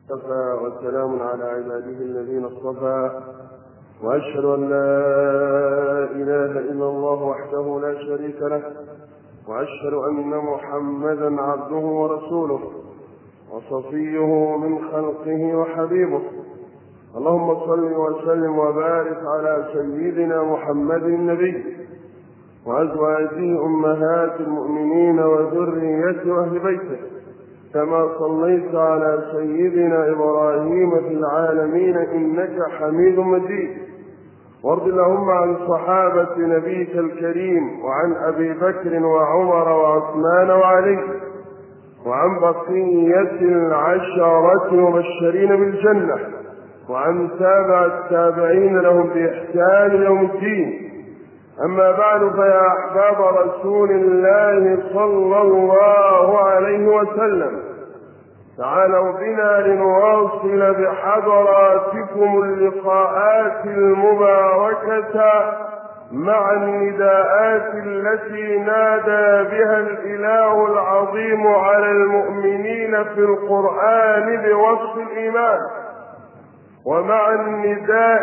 وكفى وسلام على عباده الذين اصطفى، وأشهد أن لا إله إلا الله وحده لا شريك له، وأشهد أن محمدا عبده ورسوله وصفيه من خلقه وحبيبه. اللهم صل وسلم وبارك على سيدنا محمد النبي وأزواجه أمهات المؤمنين وذريته أهل بيته، كما صليت على سيدنا إبراهيم في العالمين إنك حميد مجيد. وارض اللهم عن صحابة نبيك الكريم وعن أبي بكر وعمر وعثمان وعلي وعن بقية العشرة المبشرين بالجنة وعن تابع التابعين لهم بإحسان يوم الدين. أما بعد، فيا أحباب رسول الله صلى الله عليه وسلم، تعالوا بنا لنواصل بحضراتكم اللقاءات المباركة مع النداءات التي نادى بها الإله العظيم على المؤمنين في القرآن بوصف الإيمان، ومع النداء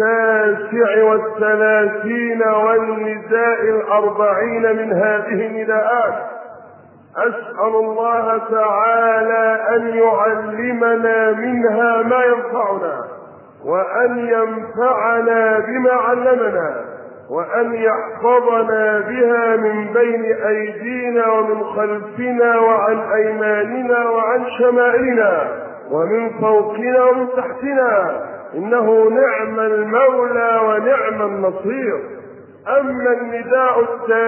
39 والنداء 40 من هذه النداءات. أسأل الله تعالى أن يعلمنا منها ما ينفعنا، وأن ينفعنا بما علمنا، وأن يحفظنا بها من بين أيدينا ومن خلفنا وعن أيماننا وعن شمائلنا ومن فوقنا ومن تحتنا، إنه نعم المولى ونعم النصير. أما النداء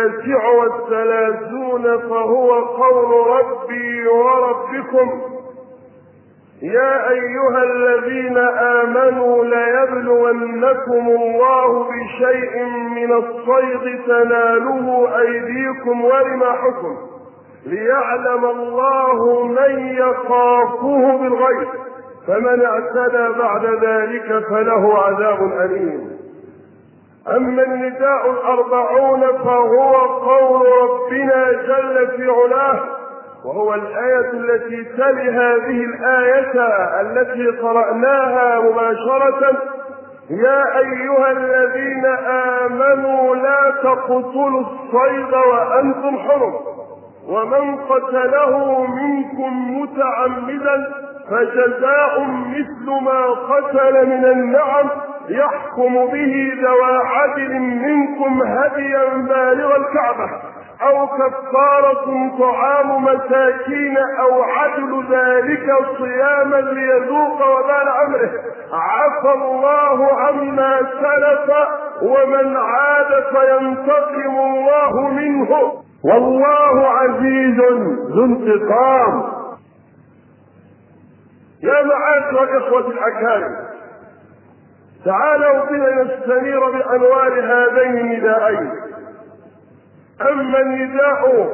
39 فهو قول ربي وربكم: يا أيها الذين آمنوا ليبلونكم الله بشيء من الصيد تناله أيديكم ورماحكم ليعلم الله من يخافه بالغيب، فمن اعتدى بعد ذلك فله عذاب أليم. أما النداء 40 فهو قول ربنا جل في علاه، وهو الآية التي تلي هذه الآية التي قرأناها مباشرة: يا أيها الذين آمنوا لا تقتلوا الصيد وأنتم حرم، ومن قتله منكم متعمدا فجزاء مثل ما قتل من النعم يحكم به ذوى عدل منكم هديا بالغ الكعبة أو كفارة طعام مساكين أو عدل ذلك صياما ليذوق وبال أمره، عفى الله عما سلف ومن عاد فينتقم الله منه والله عزيز ذو انتقام. يا معاشر الإخوة الأكارم، تعالوا بنا نستنير بأنوار هذين النداءين. أما النداء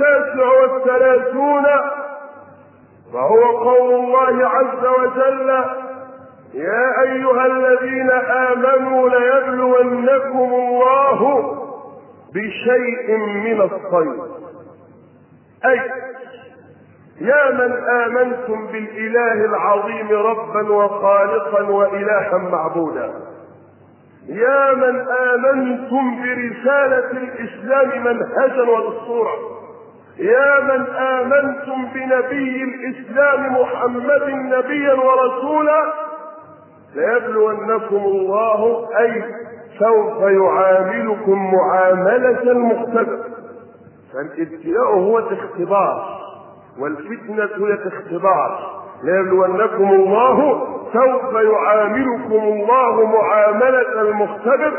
39 فهو قول الله عز وجل: يا أيها الذين آمنوا ليبلونكم الله بشيء من الصيد، أي يا من آمنتم بالإله العظيم ربا وخالقا وإلها معبودا، يا من آمنتم برسالة الإسلام منهجا ودستورا، يا من آمنتم بنبي الإسلام محمد نبيا ورسولا، ليبلونكم الله، أي سوف يعاملكم معاملة المختبر. فالابتلاء هو الاختبار والفتنة هي الاختبار. ليبلونكم الله، سوف يعاملكم الله معاملة المختبر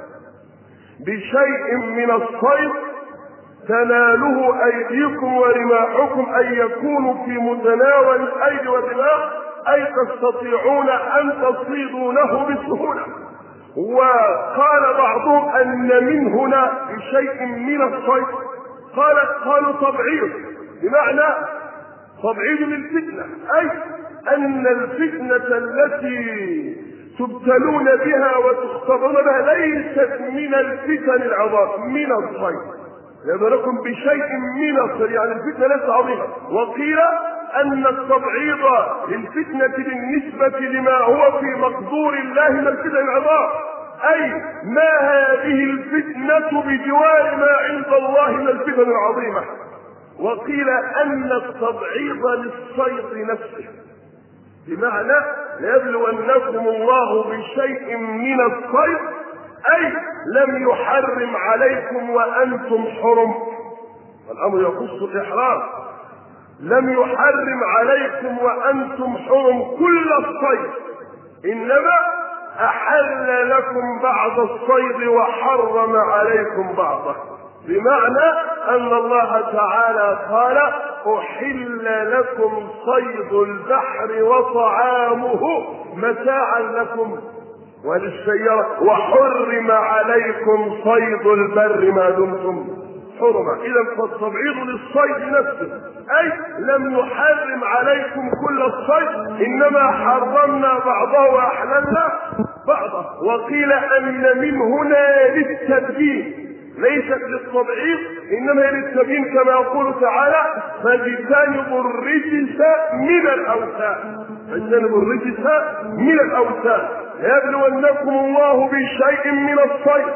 بشيء من الصيد تناله أيديكم ورماحكم، أي يكون في متناول الأيدي والرماح، أي تستطيعون أن تصيدونه بسهولة. وقال بعضهم أن من هنا بشيء من الصيد قالوا تبعيض، بمعنى تبعيض للفتنة، أي أن الفتنة التي تبتلون بها وتختبرون بها ليست من الفتن العظام، من الصيد. يبلونكم بشيء من الصيد، يعني الفتنة ليست عظيمة. وقيل أن التبعيض للفتنة بالنسبة لما هو في مقدور الله من الفتن العظام، أي ما هذه الفتنة بجوار ما عند الله من الفتن العظيمة. وقيل أن التبعيض للصيد نفسه، بمعنى ليبلونكم الله بشيء من الصيد، أي لم يحرم عليكم وأنتم حرم، والأمر يخص الإحرام، لم يحرم عليكم وأنتم حرم كل الصيد، إنما أحل لكم بعض الصيد وحرم عليكم بعضه، بمعنى أن الله تعالى قال أحل لكم صيد البحر وطعامه متاعا لكم وللسيارة وحرم عليكم صيد البر ما دمتم حرما. إذا فالتبعيض للصيد نفسه، أي لم يحرم عليكم كل الصيد، إنما حرمنا بعضه وأحللنا بعضه. وقيل أن من هنا للتبيين، ليست للتبعيض إنما للتبيين، كما يقول تعالى فاجتنبوا الرجس من الأوثان، فاجتنبوا الرجس من الأوثان ليبلونكم الله بشيء من الصيد.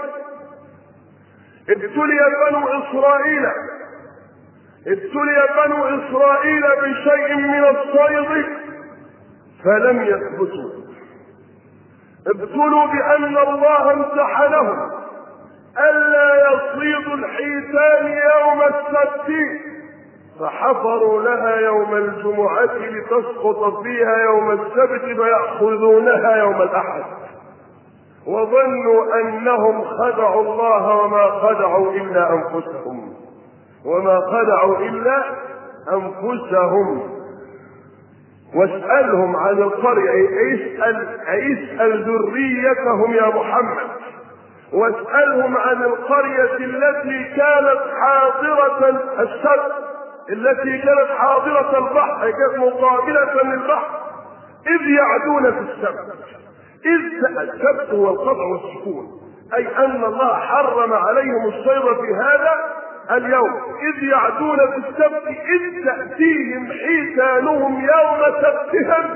ابتلي بنو إسرائيل بشيء من الصيد فلم يثبتوا، ابتلوا بأن الله امتحنهم ألا يصيدوا الحيتان يوم السبت، فحفروا لها يوم الجمعة لتسقط فيها يوم السبت فيأخذونها يوم الأحد، وظنوا أنهم خدعوا الله وما خدعوا إلا أنفسهم. واسألهم عن القرية، اسأل ذريتهم يا محمد، واسألهم عن القرية التي كانت حاضرة السبت، التي كانت حاضرة البحر، كانت مقابلة للبحر، إذ يعدون في السبت. السبت هو القطع والسكون، أي أن الله حرم عليهم الصيد في هذا اليوم، إذ يعدون في السبت إذ تأتيهم حيتانهم يوم سبتهم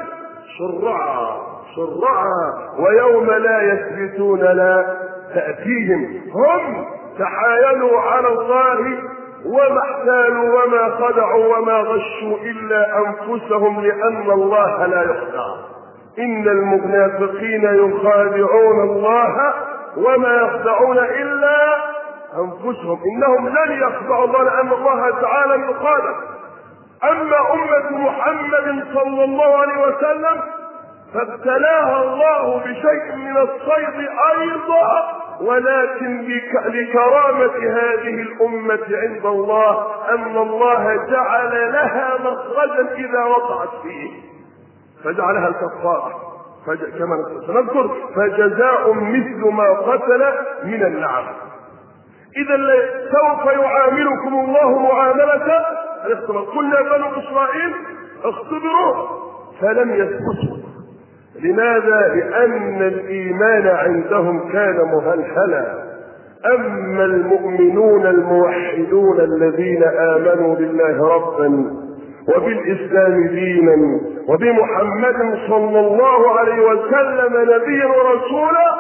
شرعا ويوم لا يثبتون لا تأتيهم. هم تحايلوا على الله وما احتالوا وما خدعوا وما غشوا إلا أنفسهم، لأن الله لا يخدع. إن المنافقين يخادعون الله وما يخدعون إلا أنفسهم، إنهم لن يخدعوا الله لأن الله تعالى يخادع. أما أمة محمد صلى الله عليه وسلم فابتلاها الله بشيء من الصيد أيضا، ولكن لكرامة هذه الأمة عند الله أن الله جعل لها مخرجا إذا وقعت فيه، فجعلها الكفارة كما سنذكر، فجزاء مثل ما قتل من النعم. إذا سوف يعاملكم الله معاملة الاختبار. قلنا بنو إسرائيل اختبروا فلم يثبتوا. لماذا؟ لأن الإيمان عندهم كان مهلهلا. أما المؤمنون الموحدون الذين آمنوا بالله ربا وبالإسلام دينا وبمحمد صلى الله عليه وسلم نبيا ورسولا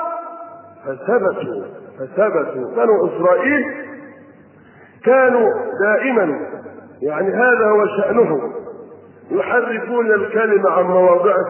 فثبتوا. بنو إسرائيل كانوا دائما، يعني هذا هو شأنهم، يحرفون الكلمة عن مواضعه،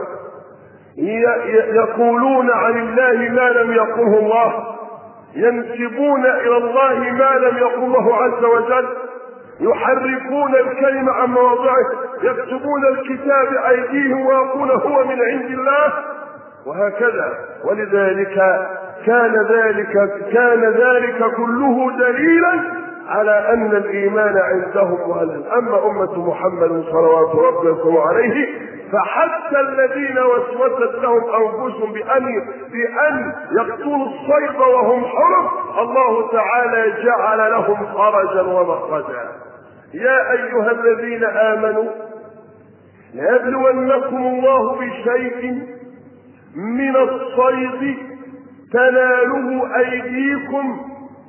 يقولون عن الله ما لم يقله الله، ينسبون إلى الله ما لم يقل الله عز وجل، يحرفون الكلمة عن مواضعه، يكتبون الكتاب بأيديهم ويقولون هو من عند الله، وهكذا. ولذلك كان ذلك كله دليلا على أن الإيمان عندهم مهلهل. أما أمة محمد صلوات ربي وسلامه عليه فحتى الذين وسوست لهم أنفسهم بأن يقتلوا الصيد وهم حرم، الله تعالى جعل لهم خرجا ومخرجا. يا أيها الذين آمنوا ليبلونكم الله بشيء من الصيد تناله أيديكم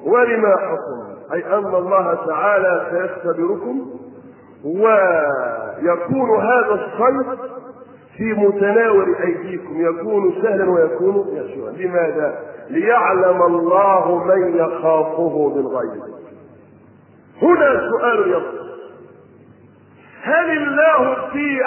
ورماحكم، أي أن الله تعالى سيختبركم ويبتليكم يكون هذا الصيد في متناول أيديكم، يكون سهلا ويكون يسيرا. لماذا؟ ليعلم الله من يخافه بالغيب. هنا سؤال يصل: هل الله في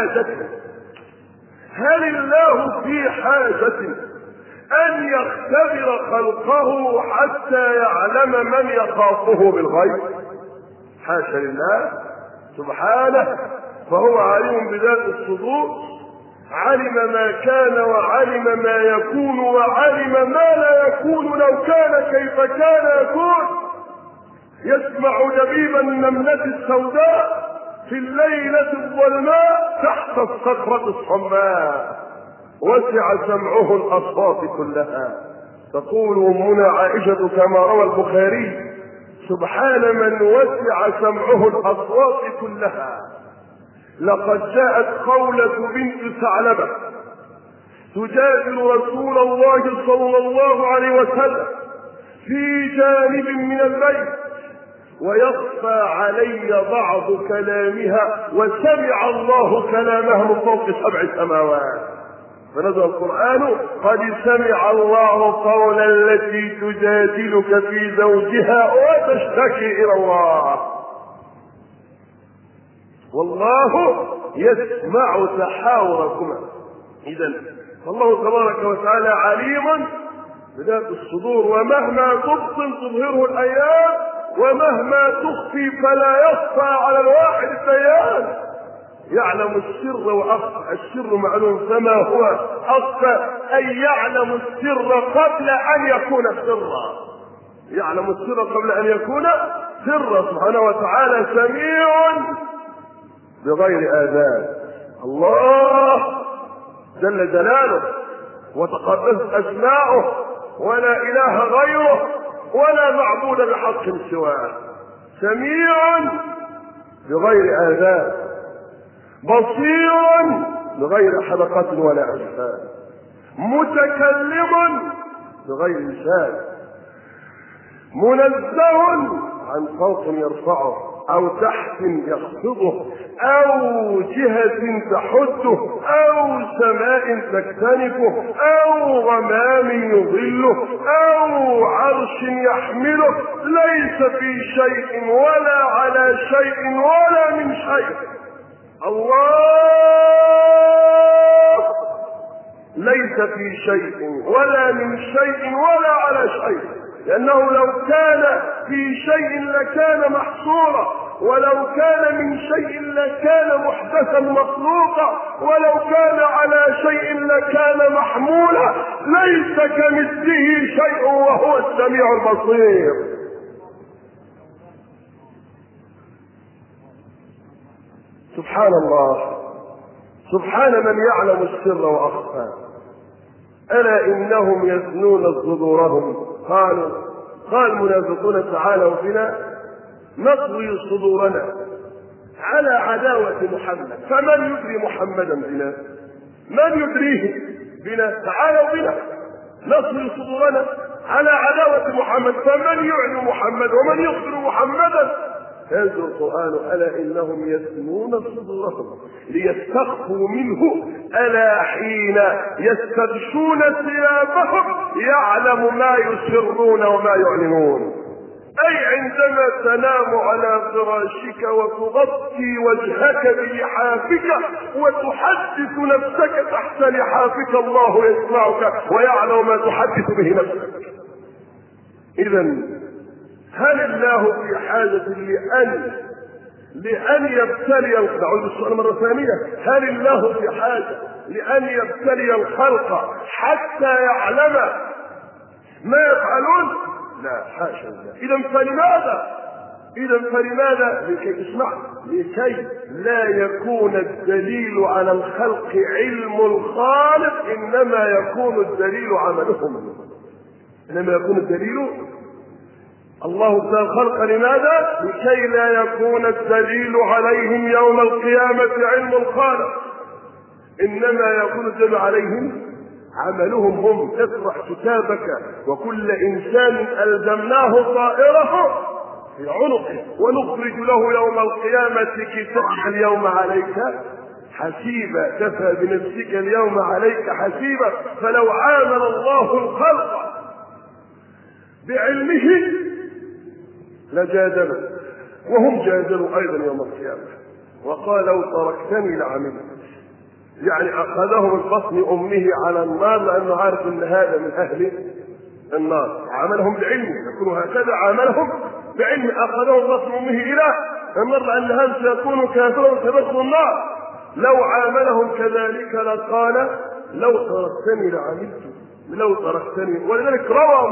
حاجة أن يختبر خلقه حتى يعلم من يخافه بالغيب؟ حاشا لله سبحانه، فهو عليم بذات الصدور، علم ما كان وعلم ما يكون وعلم ما لا يكون لو كان كيف كان يكون. يسمع دبيب النملة السوداء في الليلة الظلماء تحت الصخرة الصماء، وسع سمعه الأصوات كلها. تقول أمنا عائشة كما روى البخاري: سبحان من وسع سمعه الأصوات كلها. لقد جاءت خولة بنت ثعلبة تجادل رسول الله صلى الله عليه وسلم في جانب من البيت، ويخفى علي بعض كلامها، وسمع الله كلامها من فوق 7 سماوات. فنزل القرآن: قد سمع الله قول التي تجادلك في زوجها وتشتكي إلى الله، والله يسمع تحاوركما. إذن فالله تبارك وتعالى عليم بذات الصدور، ومهما تبطن تظهره الأيام، ومهما تخفي فلا يخفى على الواحد الديان. يعلم السر وأخفى. السر معلوم، فما هو أخفى؟ أي يعلم السر قبل أن يكون سرا. يعلم السر قبل أن يكون سرا سبحانه وتعالى. سميع بغير آذان. الله جل جلاله وتقدست أسماؤه، ولا إله غيره، ولا معبود بحق سواه. سميع بغير آذان، بصير بغير حلقة ولا أجفان، متكلم بغير لسان، منزه عن صوت يرفعه أو تحت يخفضه أو جهة تحده أو سماء تكتنفه أو غمام يظله أو عرش يحمله. ليس في شيء ولا على شيء ولا من شيء. الله ليس في شيء ولا من شيء ولا على شيء، لأنه لو كان في شيء لكان محصورا، ولو كان من شيء لكان محدثا مخلوقا، ولو كان على شيء لكان محمولا. ليس كمثله شيء وهو السميع البصير. سبحان الله، سبحان من يعلم السر وأخفى. ألا إنهم يثنون صدورهم. قال المنافقون: تعالوا بنا نطوي صدورنا على عداوة محمد، فمن يدري محمدا بنا؟ من يدريه بنا؟ تعالوا بنا نطوي صدورنا على عداوة محمد، فمن يعلم محمد ومن يخبر محمدا؟ ينزل القرآن: ألا إنهم يثنون صدورهم ليستخفوا منه، ألا حين يستغشون ثيابهم يعلم ما يسرون وما يعلنون. أي عندما تنام على فراشك وتغطي وجهك بلحافك وتحدث نفسك تحت لحافك، الله يسمعك ويعلم ما تحدث به نفسك. إذن هل الله في حاجة لأن يبتلي نعود السؤال مرة ثانية: هل الله في حاجة لأن يبتلي الخلق حتى يعلم ما يفعلون؟ لا، حاشا لله. إذا فلماذا؟ لكي لا يكون الدليل على الخلق علم الخالق، إنما يكون الدليل عملهم. إنما يكون الدليل الله ابتلى الخلق لماذا؟ لكي لا يكون الدليل عليهم يوم القيامة علم الخالق، إنما يكون الدليل عليهم عملهم هم. اقرأ كتابك: وكل إنسان ألزمناه طائره في عنقه، ونخرج له يوم القيامة كتابا اليوم عليك حسيبا، كفى بنفسك اليوم عليك حسيبا. فلو عامل الله الخلق بعلمه لجادلوا، وهم جادلوا أيضا يوم القيامة. وقال لو تركتني لعملت، يعني أخذه من بطن أمه على النار لأنه عارف أن هذا من أهل النار، عاملهم بعلمه، يكون هكذا عاملهم بعلمه، أخذه من بطن أمه إلى النار لأن هذا سيكون كافرا سيدخل النار. لو عاملهم كذلك لقال لو تركتني لعملت، لو تركتني. ولذلك روى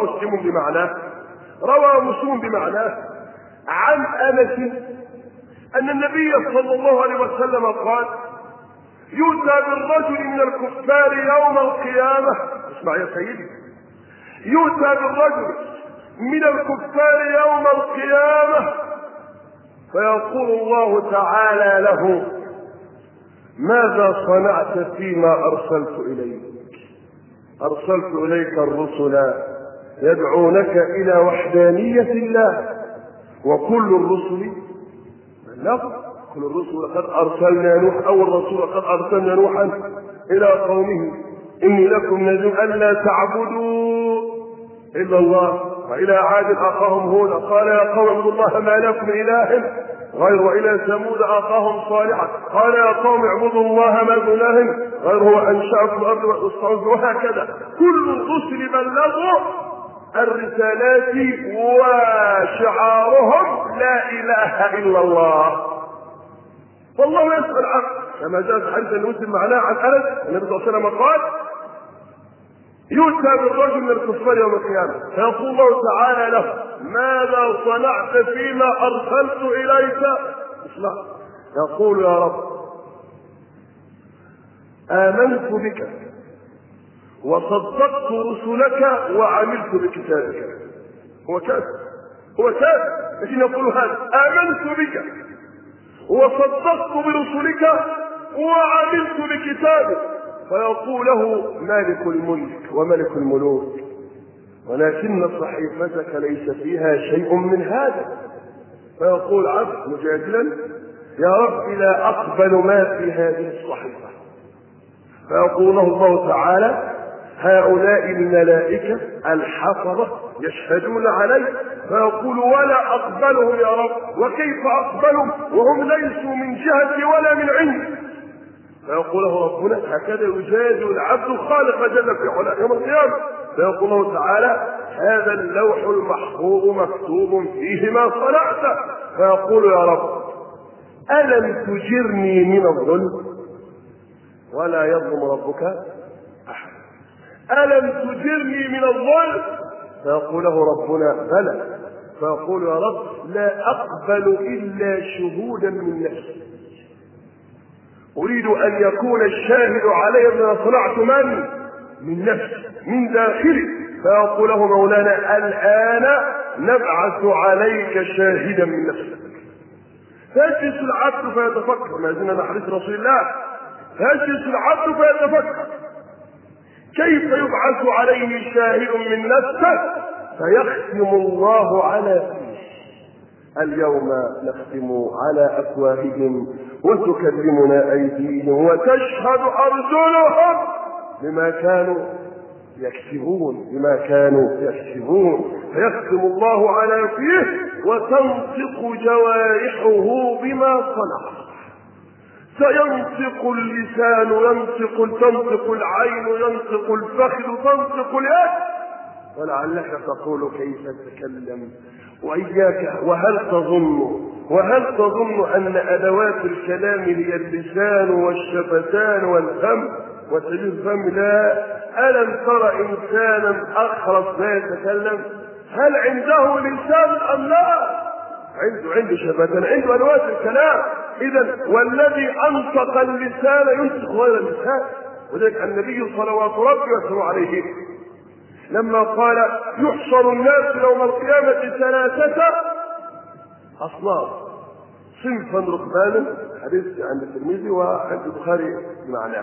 مسلم بمعناه عن أنس أن النبي صلى الله عليه وسلم قال يؤتى بالرجل من الكفار يوم القيامة، اسمع يا سيدي، يؤتى بالرجل من الكفار يوم القيامة فيقول الله تعالى له ماذا صنعت فيما أرسلت إليك؟ أرسلت إليك الرسل يدعونك إلى وحدانية الله، وكل الرسل بلغوا، كل الرسل قد أرسلنا نوح، أول رسول قد أرسلنا نوحا إلى قومه إني لكم نذير ألا تعبدوا إلا الله. وإلى عاد أخاهم هود قال يا قوم اعبدوا الله ما لكم من إله غير. وإلى ثمود أخاهم صالحا قال يا قوم اعبدوا الله ما لكم من إله غير هو أنشأكم الأرض والأرض. وهكذا كل الرسل بلغوا الرسالات وشعارهم لا إله إلا الله. والله يسأل العبد كما جاء في حديث المسلم معناه عن أنس النبي صلى الله عليه وسلم قال يؤتى بالرجل من الكفار يوم القيامة فيقول الله تعالى له ماذا صنعت فيما أرسلت إليك؟ اسمع، يقول يا رب آمنت بك وصدقت رسلك وعملت بكتابك. هو كافر لكن يقول هذا آمنت بك وصدقت برسلك وعملت بكتابك. فيقول له مالك الملك وملك الملوك ولكن صحيفتك ليس فيها شيء من هذا. فيقول عبد مجادلا يا رب لا أقبل ما في هذه الصحيفة. فيقول له الله تعالى هؤلاء الملائكة الحفظة يشهدون عليك. فيقول ولا أقبلهم يا رب، وكيف أقبلهم وهم ليسوا من جهتي ولا من عندي؟ فيقول له ربنا هكذا يجازي العبد خالق جل في علاه يوم القيامة. فيقول له تعالى هذا اللوح المحفوظ مكتوب فيه ما صنعت. فيقول يا رب ألم تجرني من الظلم؟ ولا يظلم ربك أحد. ألم تجرني من الظلم؟ فيقول له ربنا بلى. فيقول يا رب لا أقبل إلا شهودا من نفسي، أريد أن يكون الشاهد علي ما صنعت من نفسي من داخلي. فيقول له مولانا الآن نبعث عليك شاهدا من نفسك. فيجلس العبد فيتفكر، ما زلنا مع حديث رسول الله، فيجلس العبد فيتفكر كيف يبعث عليه شاهد من نفسه. فيختم الله على فيه اليوم نختم على أفواههم وتكلمنا أيديهم وتشهد أرجلهم بما كانوا يكسبون. فيختم الله على فيه وتنطق جوارحه بما صنع. سينطق اللسان تنطق العين ينطق الفخذ تنطق اليد. ولعلك تقول كيف تتكلم وإياك وهل تظن أن أدوات الكلام هي اللسان والشفتان والفم وسبيل الفم؟ لا. ألم ترى إنسانا أخرس لا يتكلم؟ هل عنده لسان أم لا؟ عنده شفتان، عنده أدوات الكلام. إذا والذي أنطق اللسان ينطق غير اللسان. وذلك النبي صلوات ربي وسلامه عليه لما قال يحشر الناس يوم القيامة 3 أصناف، صنفا ركبانا، حديث عند الترمذي وعند البخاري بمعناه.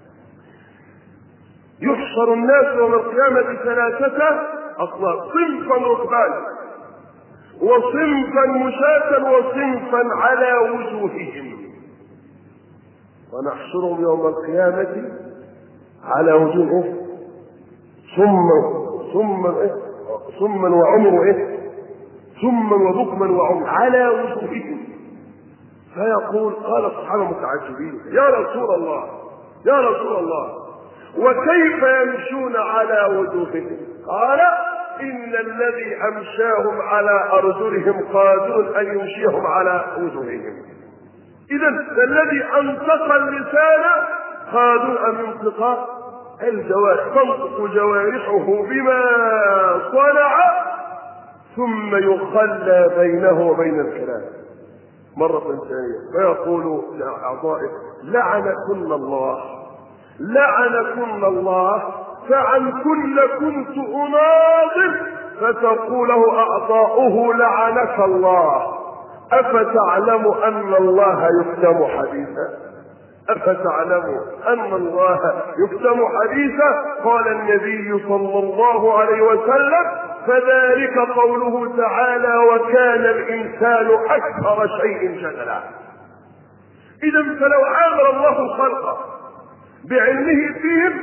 يحشر الناس يوم القيامة 3 أصناف، صنفا ركبانا، وصنفا مشاة وصنفا على وجوههم، ونحشرهم يوم القيامة على وجوههم صما وعمر ثم وبكما وعمر على وجوههم. فيقول قال سبحانه متعجبين يا رسول الله وكيف يمشون على وجوههم؟ قال إن الذي أمشاهم على أرجلهم قادر أن يمشيهم على وجوههم. إذا الذي أنطق اللسان قادر أن ينطق الجوارح، تنطق جوارحه بما صنع ثم يخلى بينه وبين الكلام مرة ثانية، فيقول لأعضائه لعنكن الله فعن كل كنت أناظر، فتقول له أعضاؤه لعنك الله، أفتعلم أن الله يكتم حديثا؟ قال النبي صلى الله عليه وسلم فذلك قوله تعالى وكان الإنسان أكثر شيء جدلا. إذا فلو عامل الله الخلق بعلمه فيهم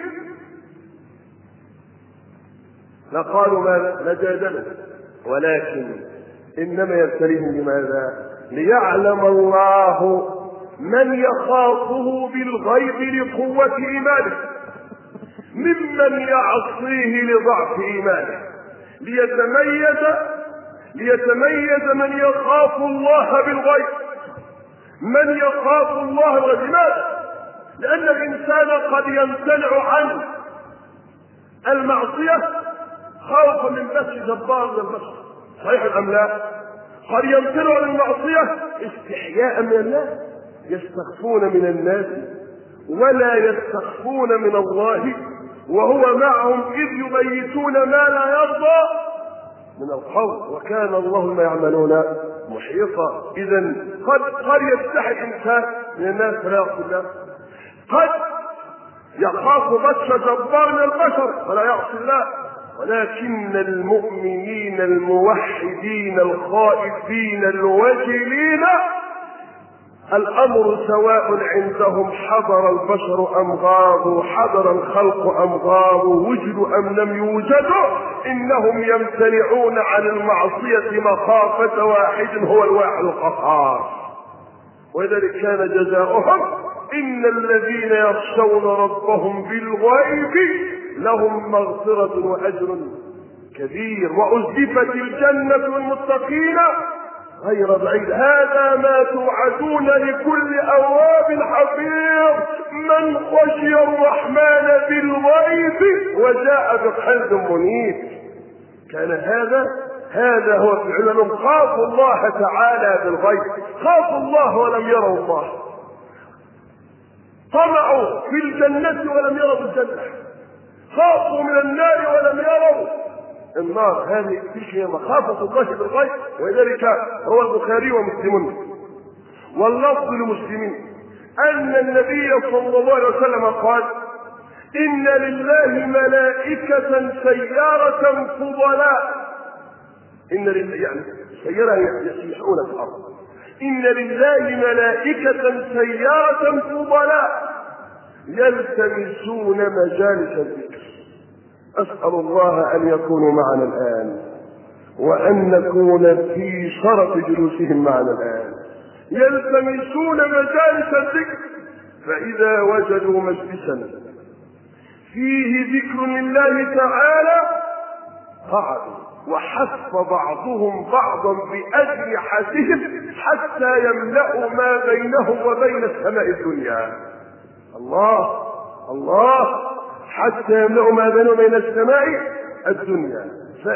لقالوا ما لجادلوا، ولكن إنما يبتليهم لماذا؟ ليعلم الله من يخافه بالغيب لقوة إيمانه ممن يعصيه لضعف إيمانه، ليتميز من يخاف الله بالغيب. لماذا؟ لأن الإنسان قد يمتنع عن المعصية خوفا من بس جبار من البشر، صحيح أم لا؟ قد يمتنع عن المعصية استحياء من الناس، يستخفون من الناس ولا يستخفون من الله، وهو معهم إذ يبيتون ما لا يرضى من القول، وكان الله ما يعملون محيطا. إذا قد يستحي الإنسان من الناس فلا يعصي الله، قد يخاف بطش جبار من البشر فلا يعصي الله، ولكن المؤمنين الموحدين الخائفين الوجلين الأمر سواء عندهم حضر البشر أم غابوا، حضر الخلق أم غابوا، وجدوا أم لم يوجدوا، إنهم يمتنعون عن المعصية مخافة واحد هو الواحد القهار. ولذلك كان جزاؤهم إن الذين يخشون ربهم بالغيب لهم مغفرة وأجر كبير، وأزلفت الجنة للمتقين غير بعيد. هذا ما توعدون لكل أواب حفيظ من خشي الرحمن بالغيب وجاء بقلب منيب. كان هذا هو فعلهم، خافوا الله تعالى بالغيب، خافوا الله ولم يروا الله، طمعوا في الجنة ولم يروا الجنة، خافوا من النار ولم يروا النار. هذه تلك هي مخافة الله بالغيب. ولذلك هو البخاري ومسلم واللفظ لمسلمين أن النبي صلى الله عليه وسلم قال إن لله ملائكة سيارة فضلاء، إن لله يعني سيارة يسيحون في الأرض، إن لله ملائكة سيارة فضلاء يلتمسون مجالس الذكر. أسأل الله أن يكونوا معنا الآن وأن نكون في شرف جلوسهم معنا الآن. يلتمسون مجالس الذكر، فإذا وجدوا مجلسا فيه ذكر لله تعالى قعدوا، وحف بعضهم بعضا بأجنحتهم حتى يملأوا ما بينهم وبين السماء الدنيا. الله حتى يملأوا ما بينهم وبين السماء الدنيا.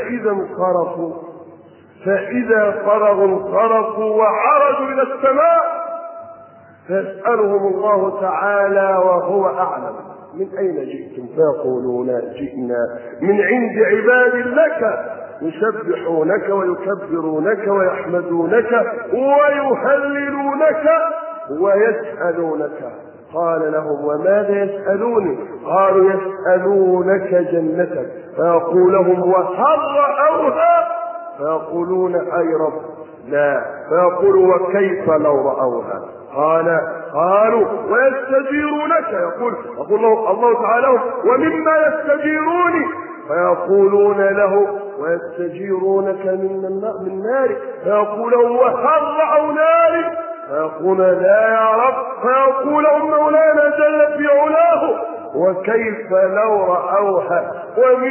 فإذا فرغوا انصرفوا وعرجوا إلى السماء فيسألهم الله تعالى وهو أعلم من أين جئتم؟ فيقولون جئنا من عند عباد لك يسبحونك ويكبرونك ويحمدونك ويهللونك ويسألونك. قال لهم وماذا يسألوني؟ قالوا يسألونك جنتك. فيقول لهم وهل رأوها؟ فيقولون أي رب لا. فيقول وكيف لو رأوها؟ قالوا ويستجيرونك. يقول الله تعالى ومما يستجيروني، فيقولون له ويستجيرونك من نار. فيقول وهل رأوا ناري؟ فيقول لا يا رب. فيقول مولانا جل في علاه وكيف لو رأوها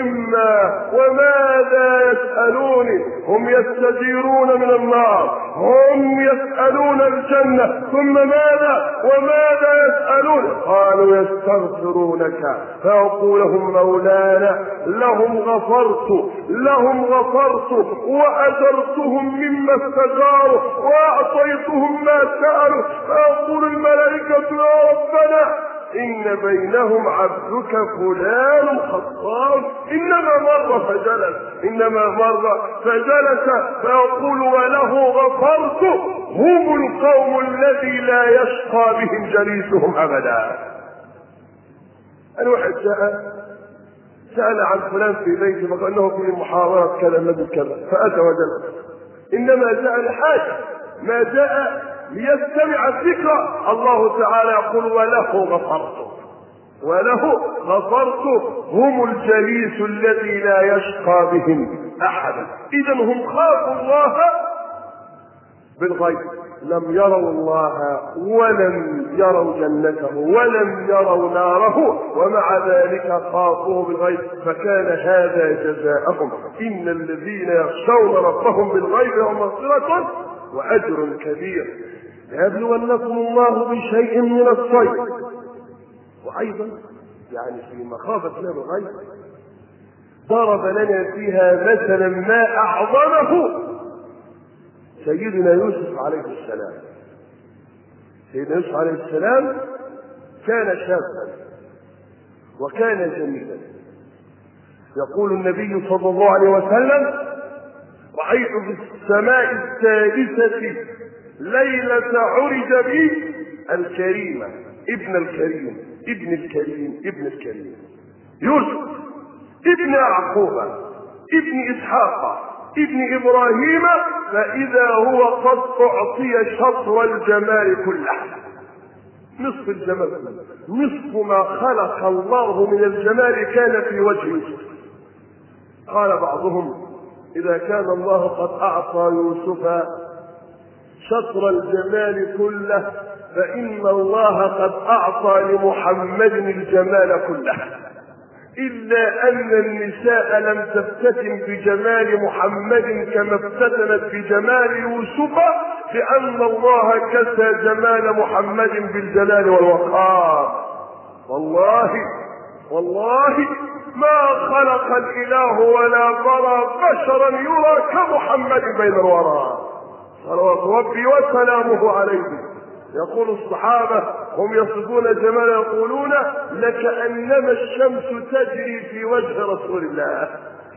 وماذا يسألوني؟ هم يستجيرون من النار، هم يسألون الجنة، ثم وماذا يسألون؟ قالوا يستغفرونك. فيقول لهم مولانا لهم غفرت وأجرتهم مما استجاروا وأعطيتهم ما سألوا. فيقول الملائكة يا ربنا إن بينهم عبدك فلان خطاب إنما مر فجلس. فيقول وله غفرت. هم القوم الذي لا يشقى بهم جليسهم أبدا. الواحد سأل عن فلان في بيته فقال له في محاضرة كذا الذي كذا، فأتى وجلس. إنما جاء لحاجة، ما جاء ليستمع الذكر. الله تعالى يقول وله غفرت. هم الجليس الذي لا يشقى بهم أحدا. إذا هم خافوا الله بالغيب، لم يروا الله ولم يروا جنته ولم يروا ناره، ومع ذلك خافوه بالغيب، فكان هذا جزاءهم. إن الذين يخشون ربهم بالغيب لهم مغفرة وأجر كبير. ليبلونكم الله بشيء من الصيد. وأيضا يعني في مخافة الله بالغيب ضرب لنا فيها مثلا ما أعظمه سيدنا يوسف عليه السلام. سيدنا يوسف عليه السلام كان شابا وكان جميلا. يقول النبي صلى الله عليه وسلم رأيت في السماء السادسة ليلة عرج بي الكريمة ابن الكريم يوسف ابن يعقوب ابن إسحاق ابن إبراهيم، فإذا هو قد أعطي شطر الجمال كله، نصف الجمال كله، نصف ما خلق الله من الجمال كان في وجه يوسف. قال بعضهم إذا كان الله قد أعطى يوسف شطر الجمال كله فإن الله قد أعطى لمحمد الجمال كله، إلا أن النساء لم تفتتن بجمال محمد كما افتتنت بجمال يوسف، لأن الله كسى جمال محمد بالجلال والوقار. والله ما خلق الإله ولا برى بشرا يرى كمحمد بين الورى صلوات ربي وسلامه عليه. يقول الصحابة هم يصفون جمال يقولون لكأنما الشمس تجري في وجه رسول الله،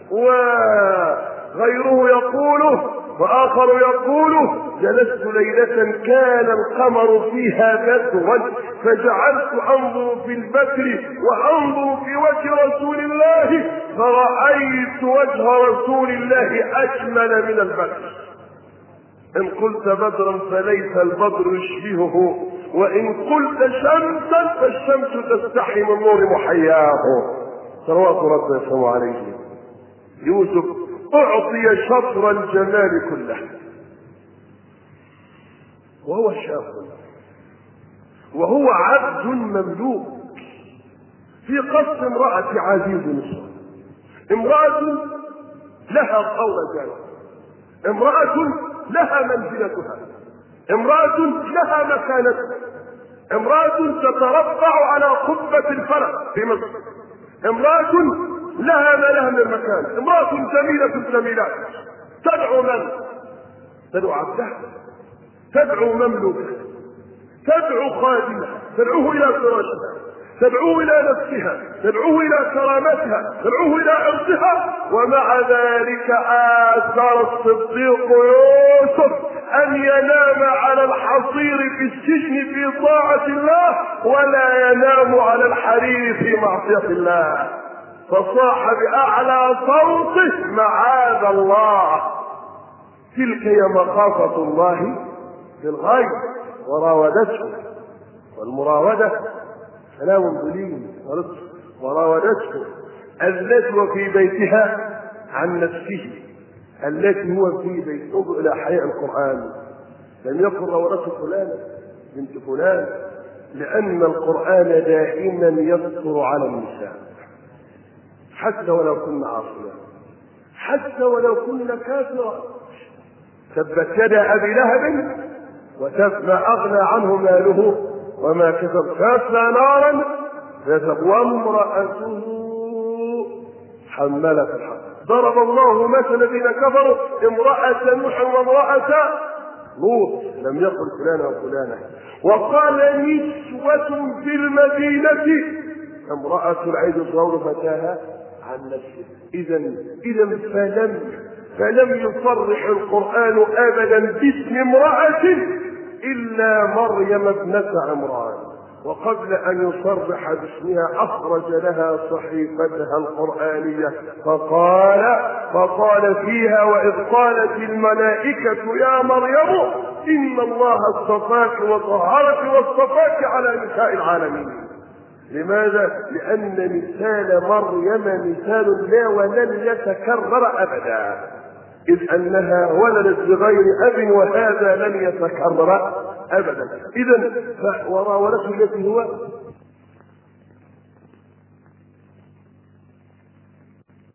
وغيره يقول وآخر يقول جلست ليلة كان القمر فيها بدرا فجعلت أنظر في البدر وأنظر في وجه رسول الله فرأيت وجه رسول الله أجمل من البدر. إن قلت بدرا فليس البدر يشبهه، وإن قلت شمسا فالشمس تستحي من نور محياه صلوات ربي وسلامه عليه. يوسف أعطي شطر الجمال كله وهو شاب وهو عبد مملوك في قصر امرأة عزيز مصر. امرأة لها قول جاي، امرأة لها منزلتها، امرأة لها مكانتها، امرأة تتربع على قبة الفلك في مصر، امرأة لها ما لها من مكان، امرأة جميلة تدعو من؟ تدعو عبدها، تدعو مملوكها، تدعو خادمها، تدعوه إلى فراشها، تدعوه إلى نفسها، تدعوه إلى كرامتها، تدعوه إلى عرضها. ومع ذلك آثر الصديق يوسف أن ينام على الحصير في السجن في طاعة الله ولا ينام على الحرير في معصية الله، فصاح بأعلى صوته معاذ الله تلك هي مخافة الله في الغيب وراودته، والمراودة سلام بلين ورزق، وراودته التي في بيتها عن نفسه التي هو في بيته. انظر إلى حياء القرآن، لم يقل راودته فلان بنت فلان، لأن القرآن دائما يذكر على النساء حتى ولو كن عاصية، حتى ولو كن كافرة. تبت يدا أبي لهب وتب، ما أغنى عنه ماله وما كسب، سيصلى نارا ذات، وامرأته حمالة الحطب. ضرب الله مثل الذين كفروا امرأة نوح وامرأة لوط، لم يقل فلانة وفلانة. وقال نسوة في المدينة امرأة العيد الزور فتاها عن نفسه. إذا فلم يصرح القرآن أبدا باسم امرأة إلا مريم ابنة عمران، وقبل أن يصرح باسمها أخرج لها صحيفتها القرآنية فقال فيها: وإذ قالت الملائكة يا مريم إن الله اصطفاك وطهرك واصطفاك على نساء العالمين. لماذا؟ لأن مثال مريم مثال لا ولن يتكرر أبدا، إذ أنها ولدت بغير أب، وهذا لن يتكرر أبدا. إذن وراودته التي هو